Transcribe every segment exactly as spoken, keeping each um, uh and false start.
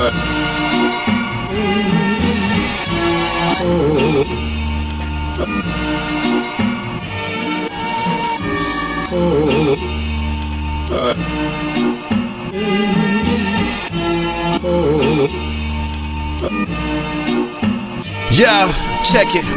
Yeah, check it.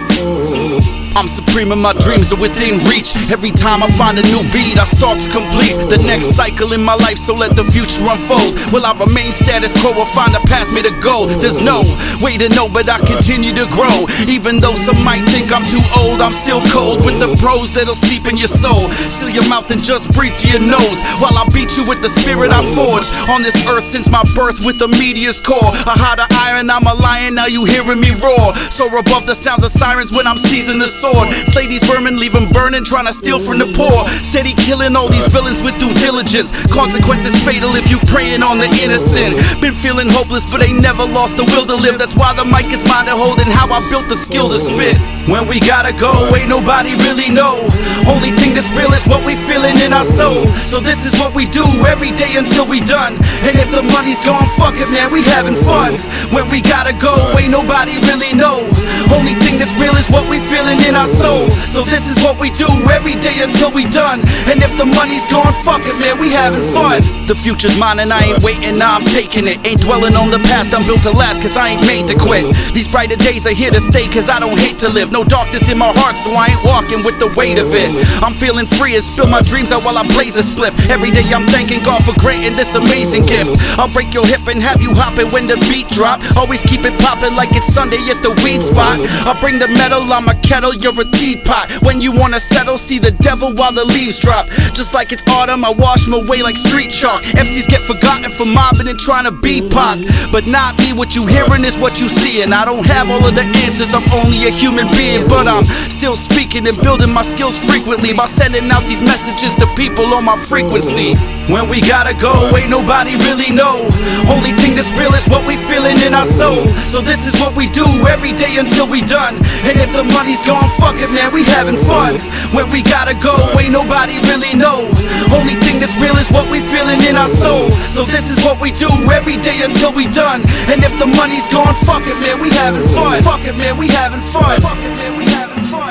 I'm supreme and my dreams are within reach. Every time I find a new beat, I start to complete the next cycle in my life, so let the future unfold. Will I remain status quo or find a path me to go? There's no way to know, but I continue to grow. Even though some might think I'm too old, I'm still cold with the pros that'll seep in your soul. Seal your mouth and just breathe through your nose while I beat you with the spirit I forged on this earth since my birth with the meteor's core. A hotter iron, I'm a lion, now you hearing me roar. Soar above the sounds of sirens when I'm seizing the sword. Slay these vermin, leave them burning, trying to steal from the poor. Steady killing all these villains with due diligence. Consequences fatal if you preying on the innocent. Been feeling hopeless but ain't never lost the will to live. That's why the mic is mine to hold and how I built the skill to spit. When we gotta go, ain't nobody really know. Only thing that's real is what we feeling in our soul. So this is what we do every day until we done. And if the money's gone, fuck it man, we having fun. When we gotta go, ain't nobody really know. Only thing that's real is what we feeling in our soul. So this is what we do every day until we done. And if the money's gone, fuck it man, we having fun. The future's mine and I ain't waiting, now I'm taking it. Ain't dwelling on the past, I'm built to last cause I ain't made to quit. These brighter days are here to stay cause I don't hate to live. No darkness in my heart so I ain't walking with the weight of it. I'm feeling free and spill my dreams out while I blaze a spliff. Every day I'm thanking God for granting this amazing gift. I'll break your hip and have you hopping when the beat drop. Always keep it popping like it's Sunday at the weed spot. I'll bring the metal, I'm a kettle, you're a teapot. When you wanna settle, see the devil while the leaves drop. Just like it's autumn, I wash them away like street chalk. M Cs get forgotten for mobbing and trying to be Pac. But not me, what you hearing is what you seeing. I don't have all of the answers, I'm only a human being. But I'm still speaking and building my skills frequently by sending out these messages to people on my frequency. When we gotta go, ain't nobody really know. Only thing that's real is what we feeling in our soul. So this is what we do every day until we done. And if the money's gone, fuck it man, we having fun. When we gotta go, ain't nobody really know. Only thing that's real is what we feeling in our soul. So this is what we do every day until we done. And if the money's gone, fuck it man, we having fun. Fuck it man, we having fun. Fuck it man, we having fun.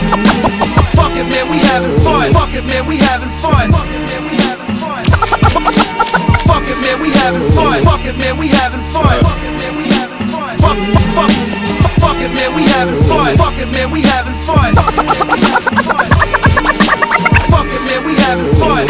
Fuck it man, we having fun. Fuck it man, we having fun. Fuck it man, we having fun. Fuck it man, we having fun. Fuck it man, we having fun. Fuck it man, we having fun. Fuck, fuck, fuck it man, we having fun. Fuck it man, we having fun. Fuck it man, we having fun.